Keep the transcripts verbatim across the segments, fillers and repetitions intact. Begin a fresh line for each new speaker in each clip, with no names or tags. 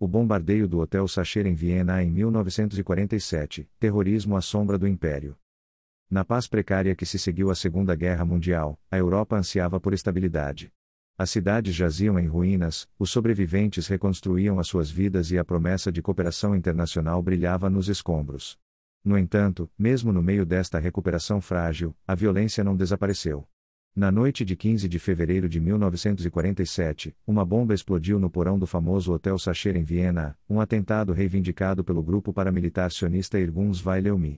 O bombardeio do Hotel Sacher em Viena em mil novecentos e quarenta e sete, terrorismo à sombra do Império. Na paz precária que se seguiu à Segunda Guerra Mundial, a Europa ansiava por estabilidade. As cidades jaziam em ruínas, os sobreviventes reconstruíam as suas vidas e a promessa de cooperação internacional brilhava nos escombros. No entanto, mesmo no meio desta recuperação frágil, a violência não desapareceu. Na noite de quinze de fevereiro de mil novecentos e quarenta e sete, uma bomba explodiu no porão do famoso Hotel Sacher em Viena, um atentado reivindicado pelo grupo paramilitar sionista Irgun Zwei Leumi.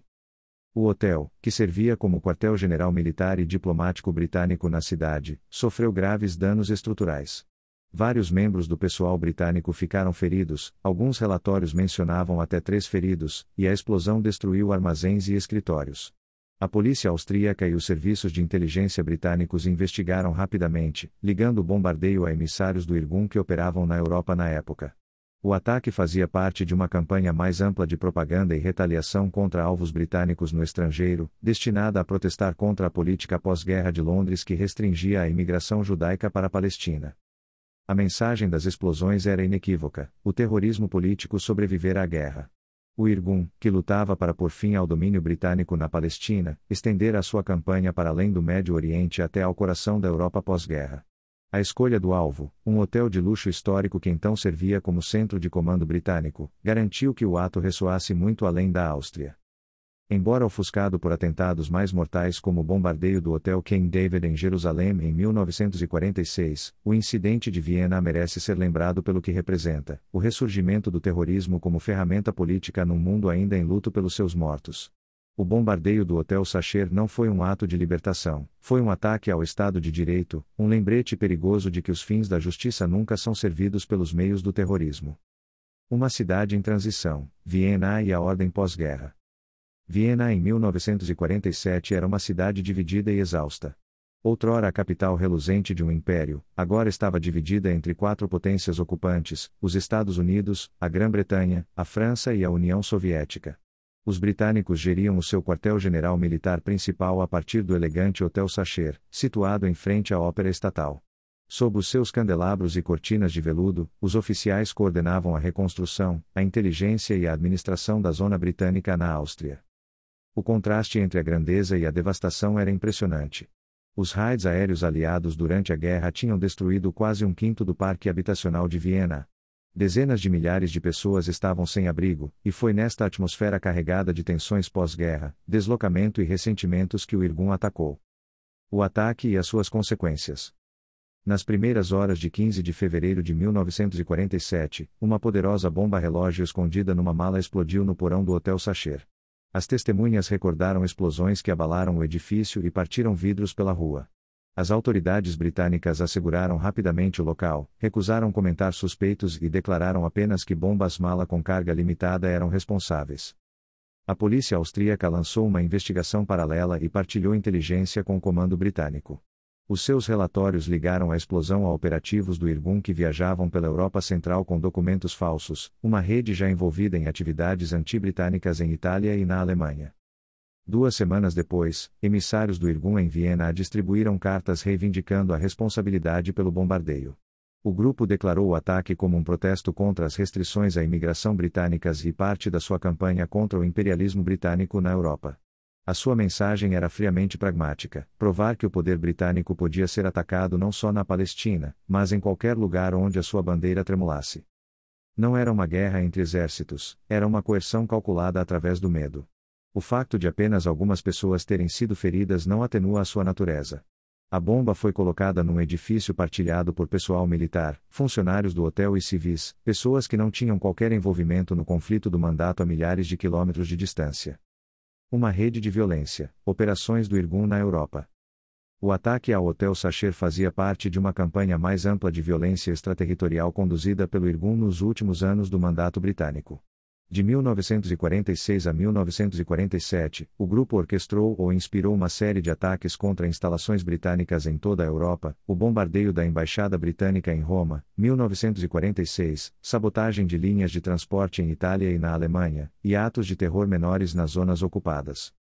O hotel, que servia como quartel-general militar e diplomático britânico na cidade, sofreu graves danos estruturais. Vários membros do pessoal britânico ficaram feridos, alguns relatórios mencionavam até três feridos, e a explosão destruiu armazéns e escritórios. A polícia austríaca e os serviços de inteligência britânicos investigaram rapidamente, ligando o bombardeio a emissários do Irgun que operavam na Europa na época. O ataque fazia parte de uma campanha mais ampla de propaganda e retaliação contra alvos britânicos no estrangeiro, destinada a protestar contra a política pós-guerra de Londres que restringia a imigração judaica para a Palestina. A mensagem das explosões era inequívoca: o terrorismo político sobrevivera à guerra. O Irgun, que lutava para pôr fim ao domínio britânico na Palestina, estendera a sua campanha para além do Médio Oriente até ao coração da Europa pós-guerra. A escolha do alvo, um hotel de luxo histórico que então servia como centro de comando britânico, garantiu que o ato ressoasse muito além da Áustria. Embora ofuscado por atentados mais mortais como o bombardeio do Hotel King David em Jerusalém em mil novecentos e quarenta e seis, o incidente de Viena merece ser lembrado pelo que representa: o ressurgimento do terrorismo como ferramenta política num mundo ainda em luto pelos seus mortos. O bombardeio do Hotel Sacher não foi um ato de libertação, foi um ataque ao Estado de Direito, um lembrete perigoso de que os fins da justiça nunca são servidos pelos meios do terrorismo. Uma cidade em transição, Viena e a ordem pós-guerra. Viena em mil novecentos e quarenta e sete era uma cidade dividida e exausta. Outrora a capital reluzente de um império, agora estava dividida entre quatro potências ocupantes: os Estados Unidos, a Grã-Bretanha, a França e a União Soviética. Os britânicos geriam o seu quartel-general militar principal a partir do elegante Hotel Sacher, situado em frente à Ópera Estatal. Sob os seus candelabros e cortinas de veludo, os oficiais coordenavam a reconstrução, a inteligência e a administração da zona britânica na Áustria. O contraste entre a grandeza e a devastação era impressionante. Os raids aéreos aliados durante a guerra tinham destruído quase um quinto do parque habitacional de Viena. Dezenas de milhares de pessoas estavam sem abrigo, e foi nesta atmosfera carregada de tensões pós-guerra, deslocamento e ressentimentos que o Irgun atacou. O ataque e as suas consequências. Nas primeiras horas de quinze de fevereiro de mil novecentos e quarenta e sete, uma poderosa bomba-relógio escondida numa mala explodiu no porão do Hotel Sacher. As testemunhas recordaram explosões que abalaram o edifício e partiram vidros pela rua. As autoridades britânicas asseguraram rapidamente o local, recusaram comentar suspeitos e declararam apenas que bombas-mala com carga limitada eram responsáveis. A polícia austríaca lançou uma investigação paralela e partilhou inteligência com o comando britânico. Os seus relatórios ligaram a explosão a operativos do Irgun que viajavam pela Europa Central com documentos falsos, uma rede já envolvida em atividades anti-britânicas em Itália e na Alemanha. Duas semanas depois, emissários do Irgun em Viena distribuíram cartas reivindicando a responsabilidade pelo bombardeio. O grupo declarou o ataque como um protesto contra as restrições à imigração britânicas e parte da sua campanha contra o imperialismo britânico na Europa. A sua mensagem era friamente pragmática: provar que o poder britânico podia ser atacado não só na Palestina, mas em qualquer lugar onde a sua bandeira tremulasse. Não era uma guerra entre exércitos, era uma coerção calculada através do medo. O facto de apenas algumas pessoas terem sido feridas não atenua a sua natureza. A bomba foi colocada num edifício partilhado por pessoal militar, funcionários do hotel e civis, pessoas que não tinham qualquer envolvimento no conflito do mandato a milhares de quilômetros de distância. Uma rede de violência, operações do Irgun na Europa. O ataque ao Hotel Sacher fazia parte de uma campanha mais ampla de violência extraterritorial conduzida pelo Irgun nos últimos anos do mandato britânico. De mil novecentos e quarenta e seis a mil novecentos e quarenta e sete, o grupo orquestrou ou inspirou uma série de ataques contra instalações britânicas em toda a Europa: o bombardeio da Embaixada Britânica em Roma, mil novecentos e quarenta e seis, sabotagem de linhas de transporte em Itália e na Alemanha, e atos de terror menores nas zonas ocupadas.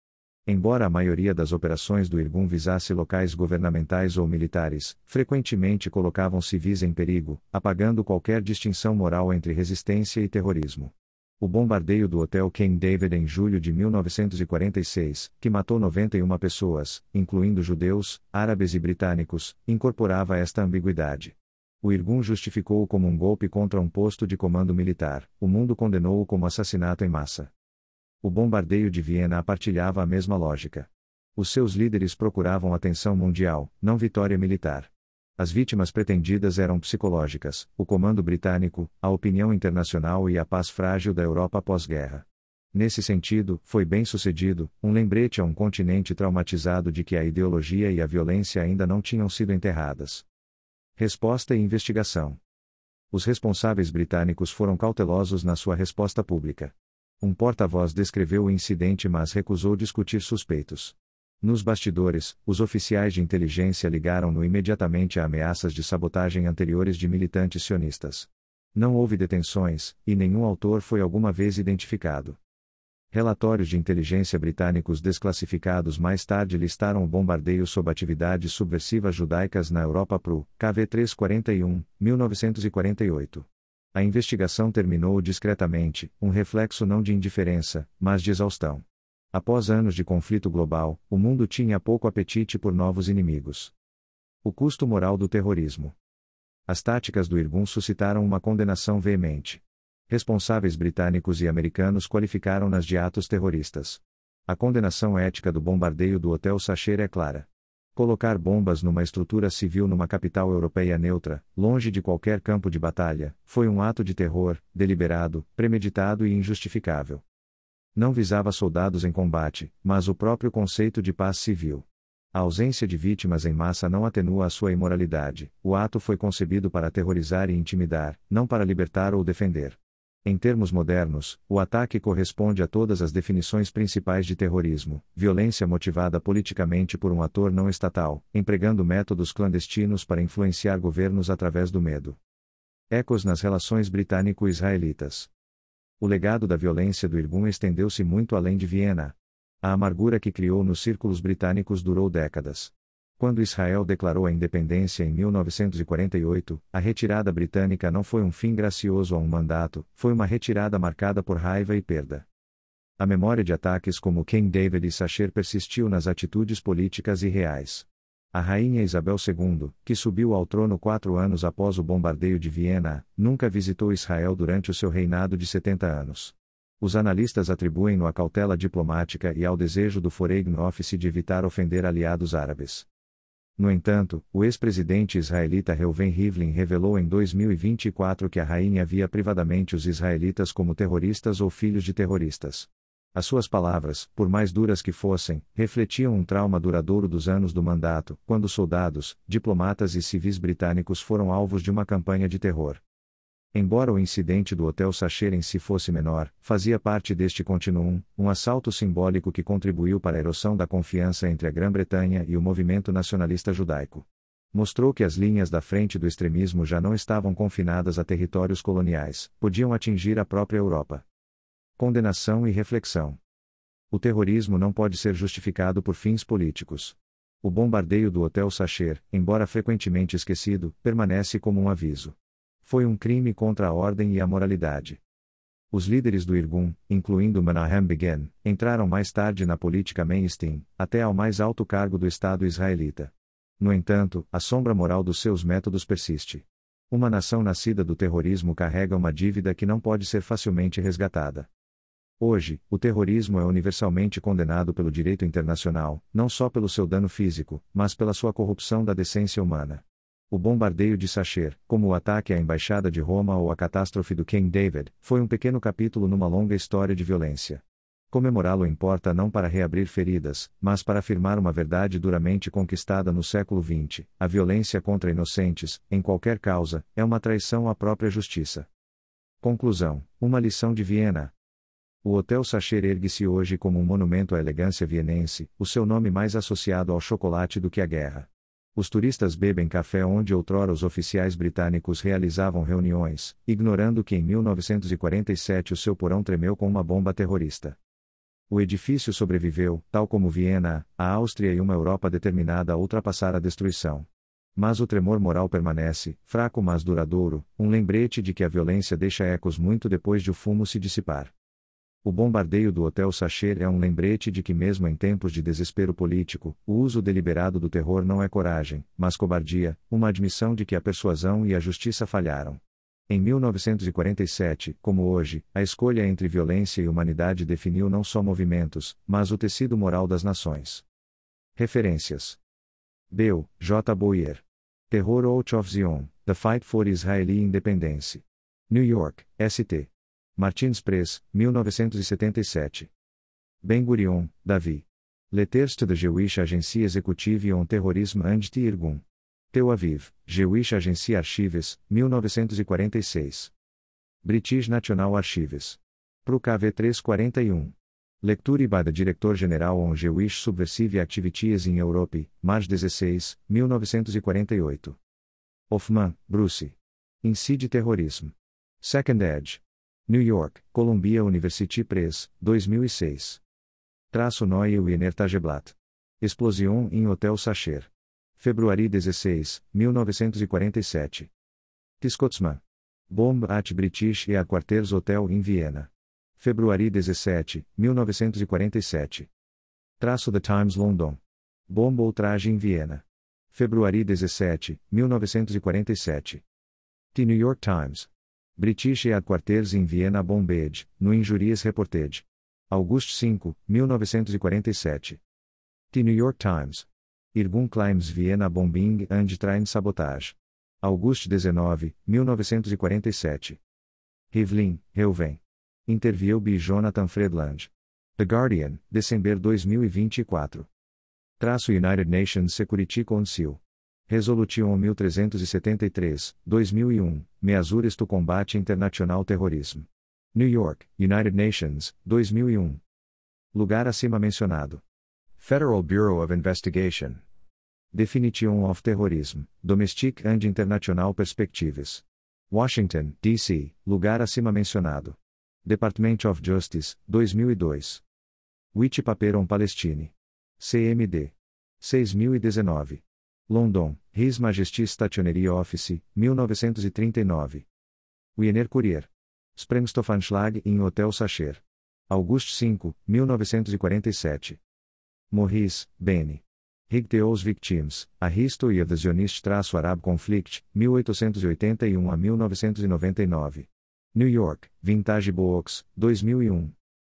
Embora a maioria das operações do Irgun visasse locais governamentais ou militares, frequentemente colocavam civis em perigo, apagando qualquer distinção moral entre resistência e terrorismo. O bombardeio do Hotel Camp David em julho de mil novecentos e quarenta e seis, que matou noventa e uma pessoas, incluindo judeus, árabes e britânicos, incorporava esta ambiguidade. O Irgun justificou-o como um golpe contra um posto de comando militar, o mundo condenou-o como assassinato em massa. O bombardeio de Viena partilhava a mesma lógica. Os seus líderes procuravam atenção mundial, não vitória militar. As vítimas pretendidas eram psicológicas, o comando britânico, a opinião internacional e a paz frágil da Europa pós-guerra. Nesse sentido, foi bem sucedido, um lembrete a um continente traumatizado de que a ideologia e a violência ainda não tinham sido enterradas. Resposta e investigação. Os responsáveis britânicos foram cautelosos na sua resposta pública. Um porta-voz descreveu o incidente mas recusou discutir suspeitos. Nos bastidores, os oficiais de inteligência ligaram-no imediatamente a ameaças de sabotagem anteriores de militantes sionistas. Não houve detenções, e nenhum autor foi alguma vez identificado. Relatórios de inteligência britânicos desclassificados mais tarde listaram o bombardeio sob atividades subversivas judaicas na Europa P R U, K V trezentos e quarenta e um, mil novecentos e quarenta e oito. A investigação terminou discretamente, um reflexo não de indiferença, mas de exaustão. Após anos de conflito global, o mundo tinha pouco apetite por novos inimigos. O custo moral do terrorismo. As táticas do Irgun suscitaram uma condenação veemente. Responsáveis britânicos e americanos qualificaram-nas de atos terroristas. A condenação ética do bombardeio do Hotel Sacher é clara. Colocar bombas numa estrutura civil numa capital europeia neutra, longe de qualquer campo de batalha, foi um ato de terror, deliberado, premeditado e injustificável. Não visava soldados em combate, mas o próprio conceito de paz civil. A ausência de vítimas em massa não atenua a sua imoralidade, o ato foi concebido para aterrorizar e intimidar, não para libertar ou defender. Em termos modernos, o ataque corresponde a todas as definições principais de terrorismo: violência motivada politicamente por um ator não estatal, empregando métodos clandestinos para influenciar governos através do medo. Ecos nas relações britânico-israelitas. O legado da violência do Irgun estendeu-se muito além de Viena. A amargura que criou nos círculos britânicos durou décadas. Quando Israel declarou a independência em mil novecentos e quarenta e oito, a retirada britânica não foi um fim gracioso a um mandato, foi uma retirada marcada por raiva e perda. A memória de ataques como Camp David e Sacher persistiu nas atitudes políticas e reais. A rainha Isabel segundo, que subiu ao trono quatro anos após o bombardeio de Viena, nunca visitou Israel durante o seu reinado de setenta anos. Os analistas atribuem-no à cautela diplomática e ao desejo do Foreign Office de evitar ofender aliados árabes. No entanto, o ex-presidente israelita Reuven Rivlin revelou em dois mil e vinte e quatro que a rainha via privadamente os israelitas como terroristas ou filhos de terroristas. As suas palavras, por mais duras que fossem, refletiam um trauma duradouro dos anos do mandato, quando soldados, diplomatas e civis britânicos foram alvos de uma campanha de terror. Embora o incidente do Hotel Sacher em si fosse menor, fazia parte deste continuum, um assalto simbólico que contribuiu para a erosão da confiança entre a Grã-Bretanha e o movimento nacionalista judaico. Mostrou que as linhas da frente do extremismo já não estavam confinadas a territórios coloniais, podiam atingir a própria Europa. Condenação e reflexão. O terrorismo não pode ser justificado por fins políticos. O bombardeio do Hotel Sacher, embora frequentemente esquecido, permanece como um aviso. Foi um crime contra a ordem e a moralidade. Os líderes do Irgun, incluindo Menahem Begin, entraram mais tarde na política mainstream, até ao mais alto cargo do Estado israelita. No entanto, a sombra moral dos seus métodos persiste. Uma nação nascida do terrorismo carrega uma dívida que não pode ser facilmente resgatada. Hoje, o terrorismo é universalmente condenado pelo direito internacional, não só pelo seu dano físico, mas pela sua corrupção da decência humana. O bombardeio de Sacher, como o ataque à Embaixada de Roma ou a catástrofe do Camp David, foi um pequeno capítulo numa longa história de violência. Comemorá-lo importa não para reabrir feridas, mas para afirmar uma verdade duramente conquistada no século vinte: a violência contra inocentes, em qualquer causa, é uma traição à própria justiça. Conclusão: uma lição de Viena. O Hotel Sacher ergue-se hoje como um monumento à elegância vienense, o seu nome mais associado ao chocolate do que à guerra. Os turistas bebem café onde outrora os oficiais britânicos realizavam reuniões, ignorando que em mil novecentos e quarenta e sete o seu porão tremeu com uma bomba terrorista. O edifício sobreviveu, tal como Viena, a Áustria e uma Europa determinada a ultrapassar a destruição. Mas o tremor moral permanece, fraco mas duradouro, um lembrete de que a violência deixa ecos muito depois de o fumo se dissipar. O bombardeio do Hotel Sacher é um lembrete de que mesmo em tempos de desespero político, o uso deliberado do terror não é coragem, mas cobardia, uma admissão de que a persuasão e a justiça falharam. Em mil novecentos e quarenta e sete, como hoje, a escolha entre violência e humanidade definiu não só movimentos, mas o tecido moral das nações. Referências: Bew, J. Boyer. Terror out of Zion, The Fight for Israeli Independence. New York, S T Martins Press, mil novecentos e setenta e sete. Ben-Gurion, Davi. Letters to the Jewish Agency Executive on Terrorism and Irgun. Tel Aviv, Jewish Agency Archives, mil novecentos e quarenta e seis. British National Archives. Pro K V trezentos e quarenta e um. Lecture by the Director-General on Jewish Subversive Activities in Europe, March dezesseis, mil novecentos e quarenta e oito. Hoffman, Bruce. Incide Terrorism. Second Edge. New York, Columbia University Press, dois mil e seis. Traço Neue Wiener Tageblatt. Explosion em Hotel Sacher. Februário dezesseis, mil novecentos e quarenta e sete. Scotsman. Bomb at British Headquarters Hotel em Viena. Februário dezessete, mil novecentos e quarenta e sete. Traço The Times London. Bomba ou traje em Viena. Februário dezessete, mil novecentos e quarenta e sete. The New York Times. British Headquarters em Viena Bombed, no Injuries Reported. August cinco, mil novecentos e quarenta e sete. The New York Times. Irgun Claims Vienna Bombing and Train Sabotage. August dezenove, mil novecentos e quarenta e sete. Rivlin, Reuven. Interview by Jonathan Friedland. The Guardian, December dois mil e vinte e quatro. Traço United Nations Security Council. Resolution mil trezentos e setenta e três, dois mil e um, Measures to Combat International Terrorism. New York, United Nations, dois mil e um. Lugar acima mencionado. Federal Bureau of Investigation. Definition of Terrorism, Domestic and International Perspectives. Washington, D C, lugar acima mencionado. Department of Justice, dois mil e dois. White Paper on Palestine. C M D. seis mil e dezenove. London, His Majesty Stationery Office, mil novecentos e trinta e nove. Wiener Courier. Sprengstoffanschlag in Hotel Sacher. August cinco, mil novecentos e quarenta e sete. Morris, Benny. Higteos Victims, A History of the Zionist-Arab Conflict, mil oitocentos e oitenta e um a mil novecentos e noventa e nove. New York, Vintage Books, dois mil e um.